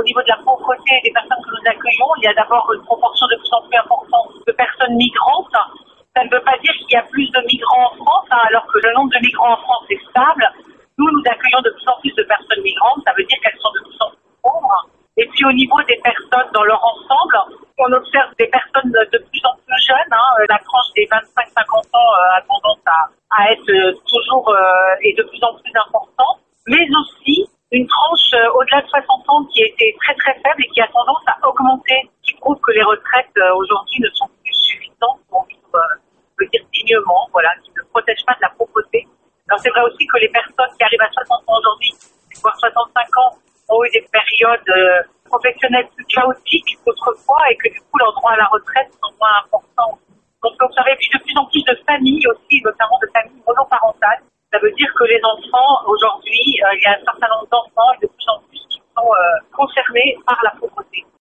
au niveau de la pauvreté des personnes que nous accueillons, il y a d'abord une proportion de plus en plus importante de personnes migrantes. Ça ne veut pas dire qu'il y a plus de migrants en France, alors que le nombre de migrants en France est stable. Nous accueillons de plus en plus de personnes migrantes, ça veut dire qu'elles sont de plus en plus pauvres. Et puis au niveau des personnes dans leur ensemble, on observe des personnes de plus en plus jeunes. La tranche des 25-50 ans a tendance à être toujours et de plus en plus importante. Mais aussi une tranche au-delà de 60 ans qui a été très très faible et qui a tendance à augmenter, qui prouve que les retraites aujourd'hui ne sont plus suffisantes pour vivre, je veux dire, dignement, voilà, qui ne protègent pas de la pauvreté. Alors c'est vrai aussi que les personnes qui arrivent à 60 ans aujourd'hui, voire 65 ans, ont eu des périodes professionnelles plus chaotiques qu'autrefois et que du coup leurs droits à la retraite sont moins importants. Donc on observe puis de plus en plus de familles aussi, notamment de familles monoparentales. Ça veut dire que les enfants, aujourd'hui, il y a un certain nombre d'enfants et de plus en plus qui sont concernés par la pauvreté.